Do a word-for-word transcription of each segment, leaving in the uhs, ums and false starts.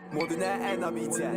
Młody ne na bicie.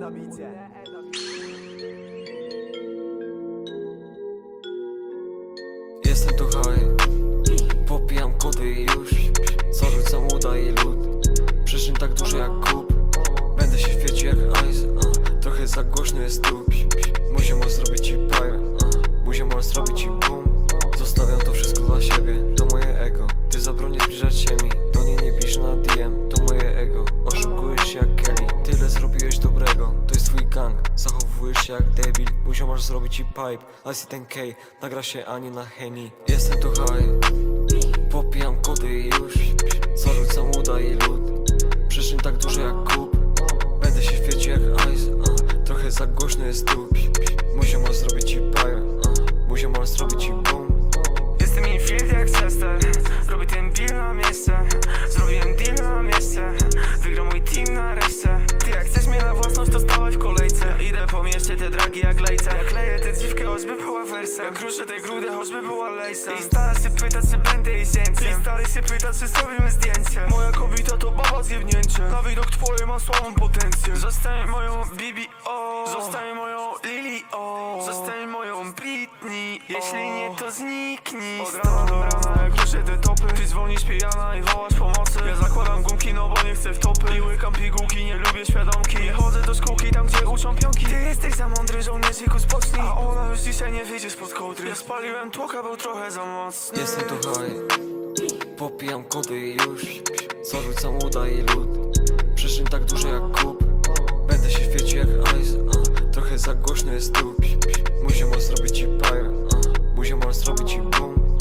Jestem tu high, popijam kody i już zarzucam uda i lód. Przyszyn tak duży jak kup, będę się świecił jak ice, uh. Trochę za głośno jest tu. Muszę może zrobić ci pyre, uh. Muszę może zrobić ci boom. Zostawiam to wszystko dla siebie, to moje ego. Ty zabronisz zbliżać się mi, to nie nie pisz na D M, to moje ego. Oszukujesz się jak Kelly, tyle zrobiłeś dobrego. To jest twój gang, zachowujesz się jak debil. Muszę masz zrobić ci pipe, Icy ten K, nagra się ani na Henny. Jestem tu high, popijam kody i już zarzucam uda i lód. Przyszyn tak duży jak kup, będę się świecił jak ice, uh. Trochę za głośno jest tu. Muszę masz zrobić ci pyre, uh. Muszę masz zrobić ci boom. Jestem infield jak Chester, robię ten deal na miejsce. Zrobiłem deal na miejsce, wygra mój team nareszcie. Ty jak chcesz mnie na własność, to stałeś w kolejce. Ja idę po mieście, te dragi jak lejce. Jak leję tę dziwkę, choćby była wersa. Jak ruszę tej grudy, choćby była lejsa. I stara się pyta, czy będę jej zięciem. I stary się pyta, czy zrobimy zdjęcie. Moja kobieta to baba zjebnięcie. Na widok twojej mam słabą potencję. Zostań moją Bibi, o. Zostań moją Lili, o. Zostań moją Britney. Jeśli nie, to zniknij. Od rana do rana, jak ruszę te topy. Ty dzwonisz pijana i wołasz pomocy. Ja zakładam gumki, no bo nie chcę w topy. I łykam pigułki, nie lubię świadomki. Nie chodzę do szkółki, tam gdzie uczą pionki. Ty jesteś za mądry, żołnierzyku, spocznij. A ona już dzisiaj nie wyjdzie spod kołdry. Ja spaliłem tłoka, był trochę za mocny. Jestem tu high, popijam kody i już zarzucam uda i lód. Przyszyn tak duży jak kup, będę się świecił jak ice, uh. Trochę za głośno jest tu. Muszę masz zrobić ci pyre, uh. Muszę masz zrobić ci boom.